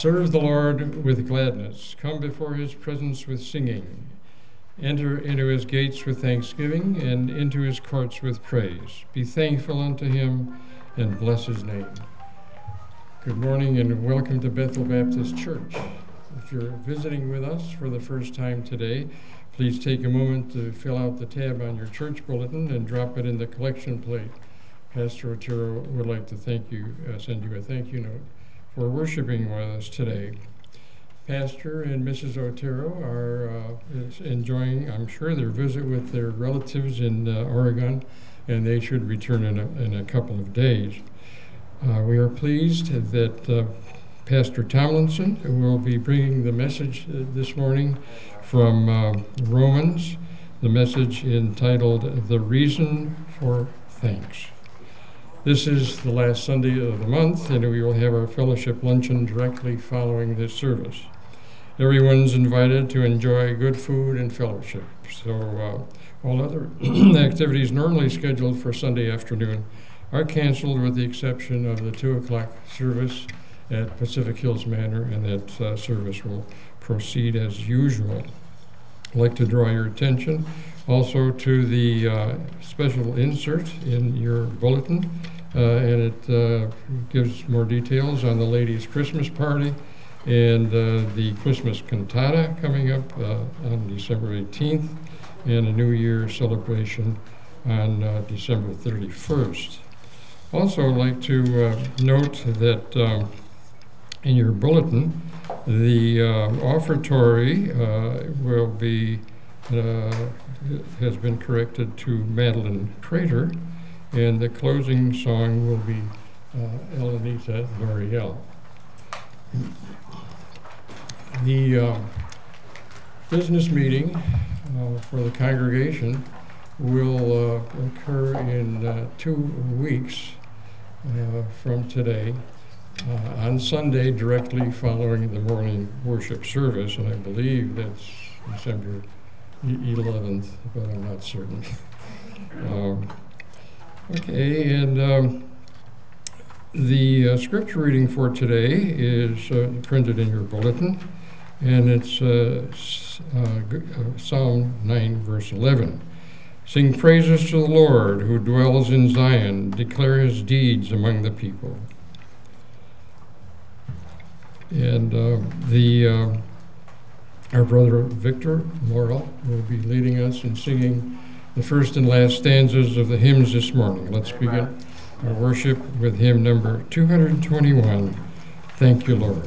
Serve the Lord with gladness. Come before his presence with singing. Enter into his gates with thanksgiving and into his courts with praise. Be thankful unto him and bless his name. Good morning and welcome to Bethel Baptist Church. If you're visiting with us for the first time today, please take a moment to fill out the tab on your church bulletin and drop it in the collection plate. Pastor Otero would like to send you a thank you note for worshiping with us today. Pastor and Mrs. Otero are enjoying, I'm sure, their visit with their relatives in Oregon, and they should return in a couple of days. We are pleased that Pastor Tomlinson will be bringing the message this morning from Romans, the message entitled The Reason for Thanks. This is the last Sunday of the month, and we will have our fellowship luncheon directly following this service. Everyone's invited to enjoy good food and fellowship. So all other activities normally scheduled for Sunday afternoon are canceled with the exception of the 2 o'clock service at Pacific Hills Manor, and that service will proceed as usual. I'd like to draw your attention also to the special insert in your bulletin, and it gives more details on the ladies' Christmas party and the Christmas cantata coming up on December 18th, and a New Year celebration on December 31st. Also, I'd like to note that in your bulletin, the offertory will be has been corrected to Madeline Crater, and the closing song will be Elenita L'Oreal. The business meeting for the congregation will occur in 2 weeks from today, on Sunday directly following the morning worship service, and I believe that's December 11th, but I'm not certain. Okay, and the scripture reading for today is printed in your bulletin, and it's Psalm 9, verse 11. Sing praises to the Lord who dwells in Zion, declare his deeds among the people. And our brother Victor Morrell will be leading us in singing the first and last stanzas of the hymns this morning. Let's begin our worship with hymn number 221, Thank You, Lord.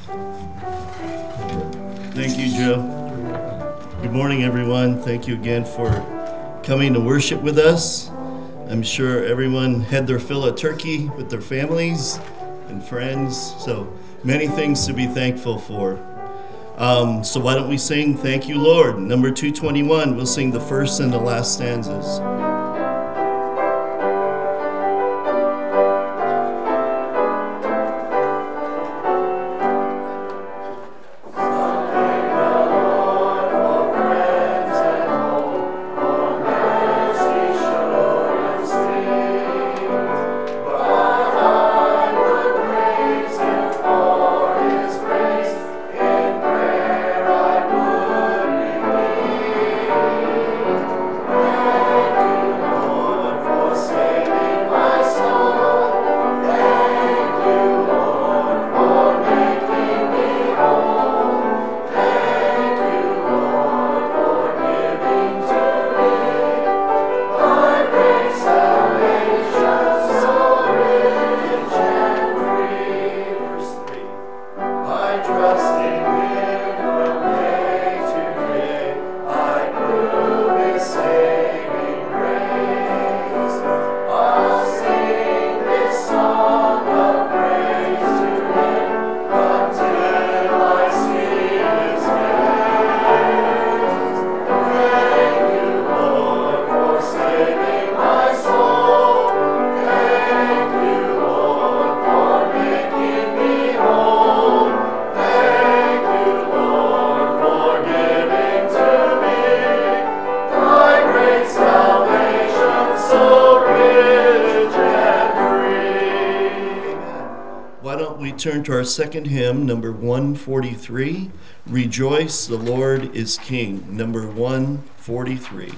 Thank you, Joe. Good morning, everyone. Thank you again for coming to worship with us. I'm sure everyone had their fill of turkey with their families and friends, so many things to be thankful for. So why don't we sing Thank You, Lord? Number 221, we'll sing the first and the last stanzas. turn to our second hymn, number 143, Rejoice, the Lord is King, number 143.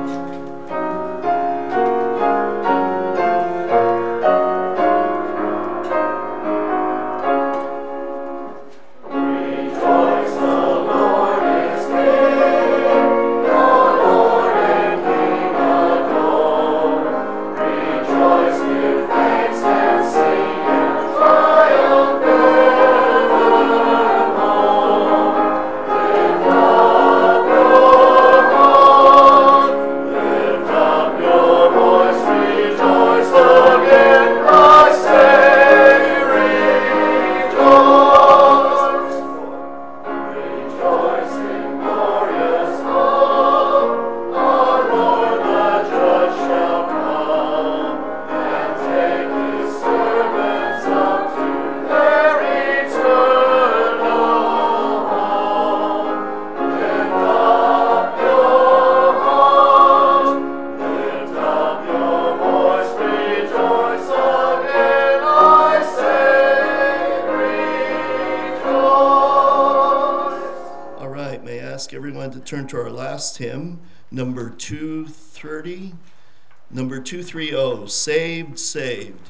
Turn to our last hymn, number 230, number 230, Saved, Saved.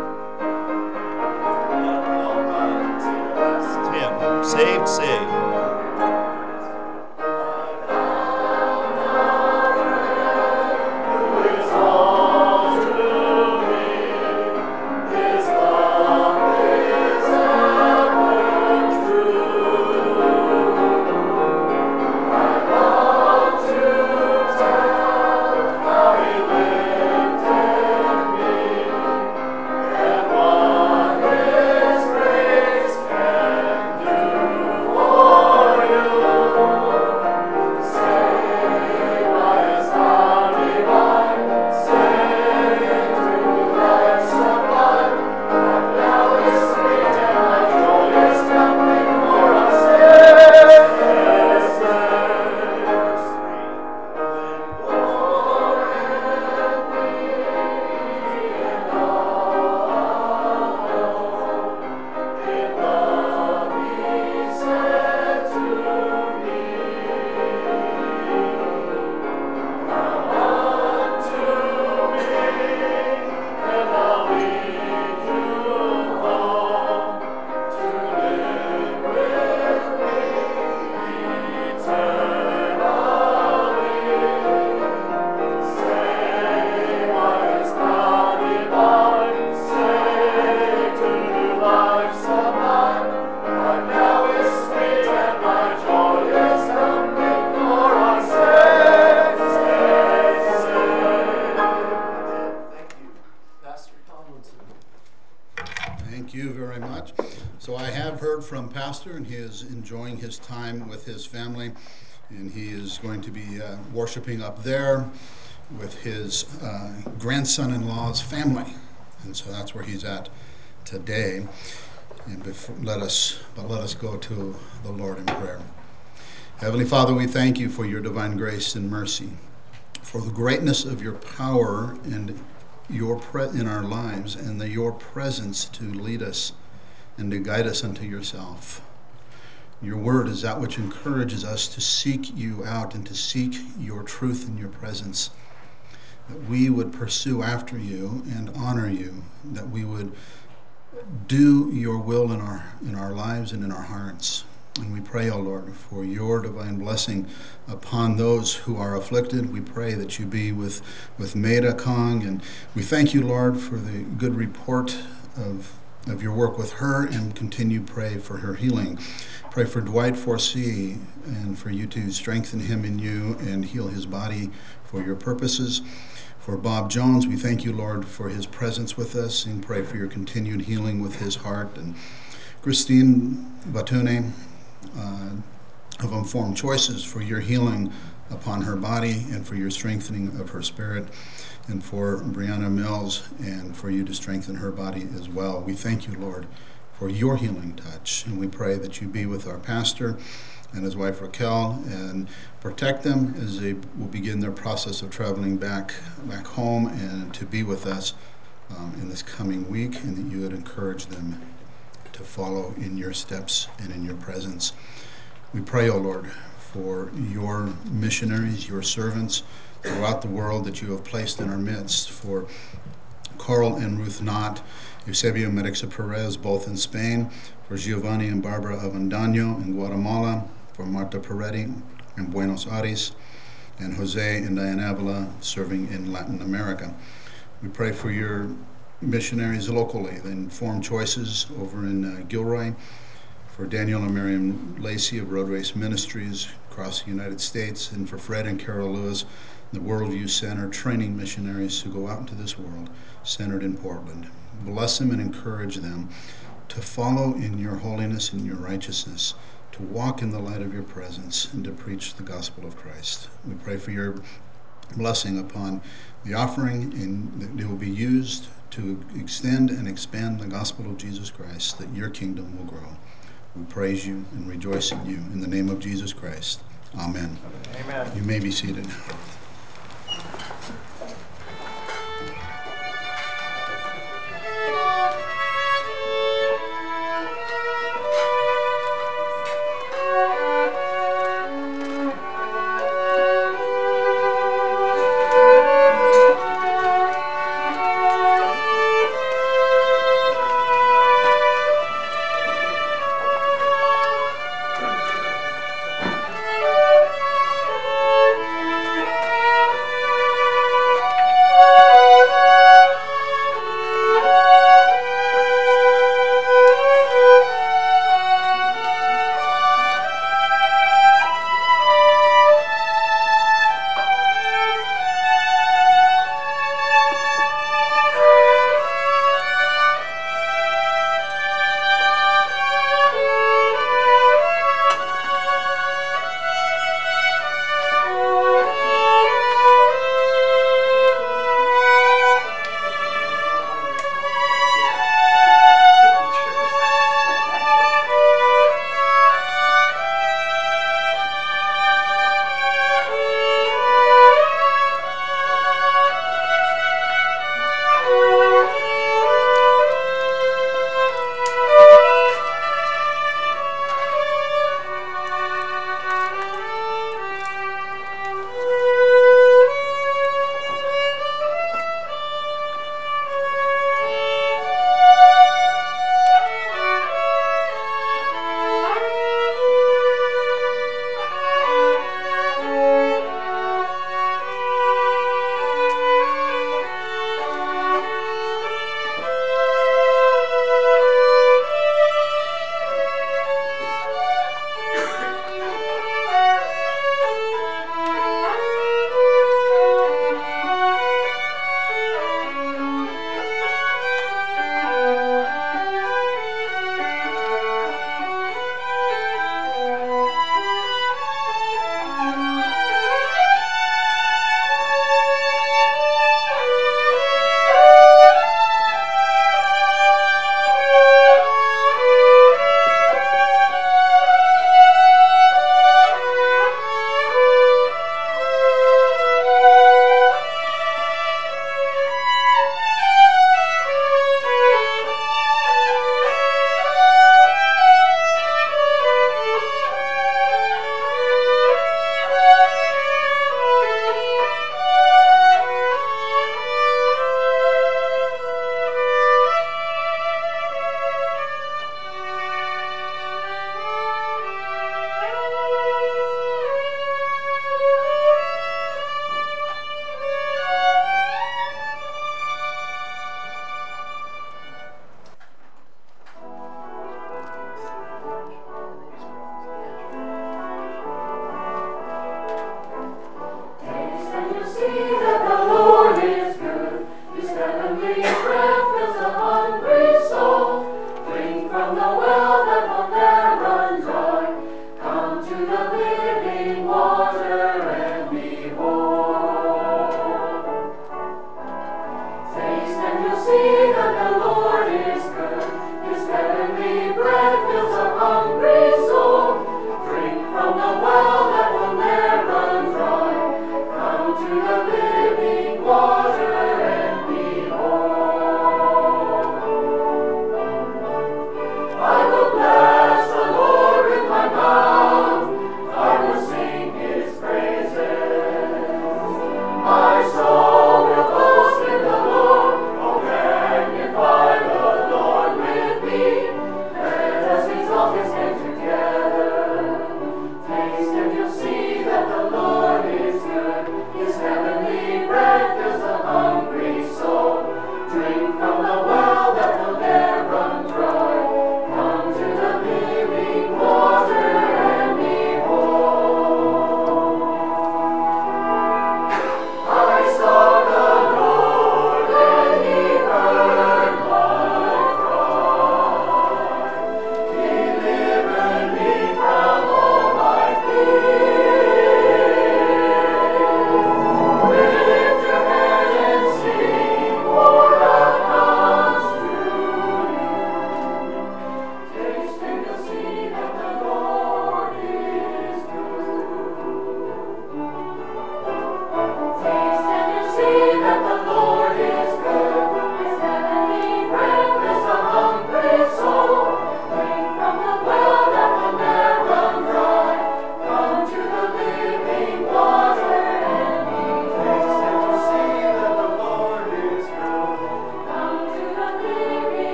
Hymn, Saved, Saved. And he is enjoying his time with his family, and he is going to be worshiping up there with his grandson-in-law's family, and so that's where he's at today. And let us go to the Lord in prayer. Heavenly Father, we thank you for your divine grace and mercy, for the greatness of your power and in our lives, and your presence to lead us and to guide us unto yourself. Your word is that which encourages us to seek you out and to seek your truth and your presence, that we would pursue after you and honor you, that we would do your will in our lives and in our hearts. And we pray, O Lord, for your divine blessing upon those who are afflicted. We pray that you be with Maida Kong, and we thank you, Lord, for the good report of your work with her, and continue pray for her healing. Pray for Dwight Forsey, and for you to strengthen him in you and heal his body for your purposes. For Bob Jones, we thank you, Lord, for his presence with us, and pray for your continued healing with his heart. And Christine Batune of Informed Choices, for your healing upon her body and for your strengthening of her spirit. And for Brianna Mills, and for you to strengthen her body as well. We thank you, Lord, for your healing touch. And we pray that you be with our pastor and his wife Raquel, and protect them as they will begin their process of traveling back home, and to be with us in this coming week, and that you would encourage them to follow in your steps and in your presence. We pray, O Lord, for your missionaries, your servants throughout the world that you have placed in our midst, for Carl and Ruth Knott, Eusebio Merixa Perez, both in Spain, for Giovanni and Barbara Avendano in Guatemala, for Marta Peretti in Buenos Aires, and Jose and Diane Avila serving in Latin America. We pray for your missionaries locally, the Informed Choices over in Gilroy, for Daniel and Miriam Lacey of Road Race Ministries across the United States, and for Fred and Carol Lewis, the Worldview Center, training missionaries to go out into this world, centered in Portland. Bless them and encourage them to follow in your holiness and your righteousness, to walk in the light of your presence, and to preach the gospel of Christ. We pray for your blessing upon the offering, and that it will be used to extend and expand the gospel of Jesus Christ, that your kingdom will grow. We praise you and rejoice in you. In the name of Jesus Christ. Amen. Amen. You may be seated.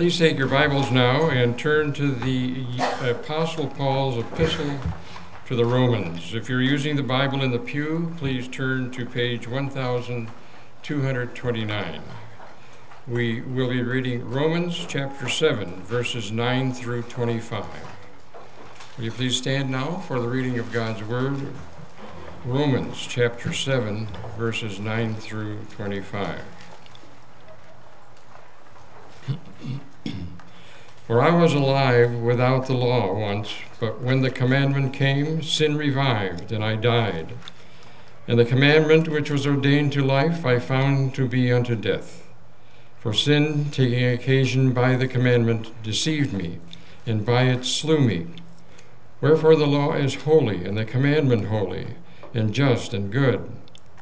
Please take your Bibles now and turn to the Apostle Paul's epistle to the Romans. If you're using the Bible in the pew, please turn to page 1229. We will be reading Romans chapter 7, verses 9 through 25. Will you please stand now for the reading of God's Word? Romans chapter 7, verses 9 through 25. For I was alive without the law once, but when the commandment came, sin revived, and I died. And the commandment which was ordained to life I found to be unto death. For sin, taking occasion by the commandment, deceived me, and by it slew me. Wherefore the law is holy, and the commandment holy, and just and good.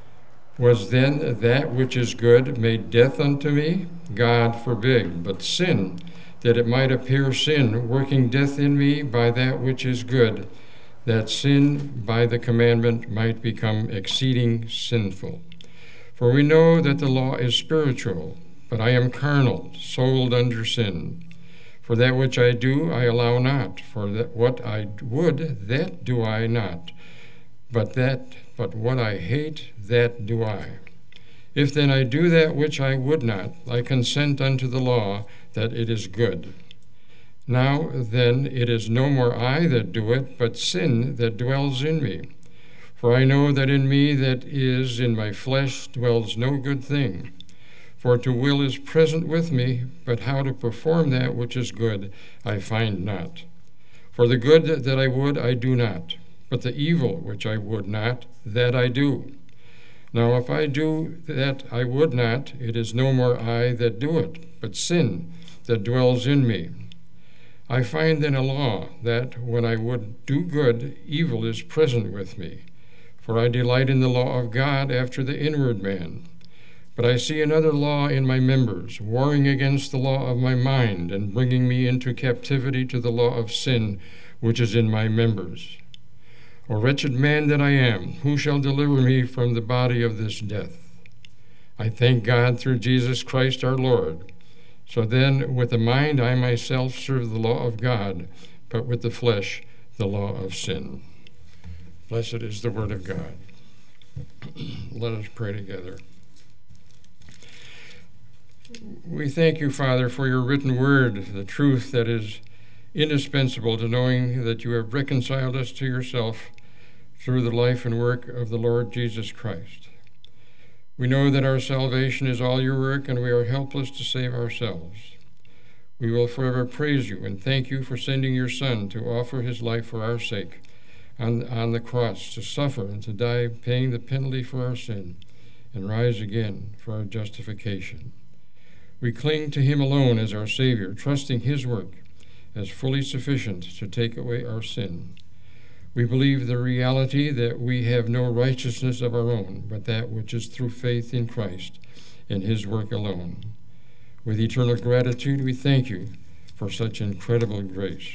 Was then that which is good made death unto me? God forbid. But sin, that it might appear sin, working death in me by that which is good, that sin by the commandment might become exceeding sinful. For we know that the law is spiritual, but I am carnal, sold under sin. For that which I do I allow not, for that what I would, that do I not. But what I hate, that do I. If then I do that which I would not, I consent unto the law that it is good. Now then it is no more I that do it, but sin that dwells in me. For I know that in me that is in my flesh dwells no good thing. For to will is present with me, but how to perform that which is good I find not. For the good that I would I do not, but the evil which I would not, that I do. Now if I do that I would not, it is no more I that do it, but sin that dwells in me. I find then a law, that when I would do good, evil is present with me. For I delight in the law of God after the inward man. But I see another law in my members, warring against the law of my mind, and bringing me into captivity to the law of sin, which is in my members. O wretched man that I am, who shall deliver me from the body of this death? I thank God through Jesus Christ our Lord. So then, with the mind I myself serve the law of God, but with the flesh the law of sin. Blessed is the word of God. Let us pray together. We thank you, Father, for your written word, the truth that is indispensable to knowing that you have reconciled us to yourself through the life and work of the Lord Jesus Christ. We know that our salvation is all your work, and we are helpless to save ourselves. We will forever praise you and thank you for sending your Son to offer his life for our sake on the cross, to suffer and to die, paying the penalty for our sin, and rise again for our justification. We cling to him alone as our Savior, trusting his work as fully sufficient to take away our sin. We believe the reality that we have no righteousness of our own, but that which is through faith in Christ and his work alone. With eternal gratitude, we thank you for such incredible grace.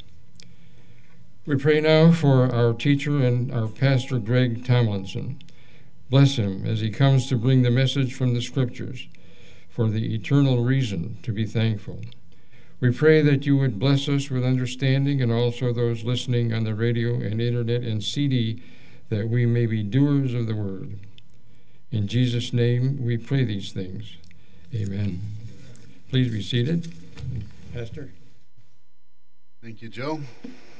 We pray now for our teacher and our pastor, Greg Tomlinson. Bless him as he comes to bring the message from the Scriptures for the eternal reason to be thankful. We pray that you would bless us with understanding, and also those listening on the radio and internet and CD, that we may be doers of the word. In Jesus' name we pray these things. Amen. Please be seated. Pastor. Thank you, Joe.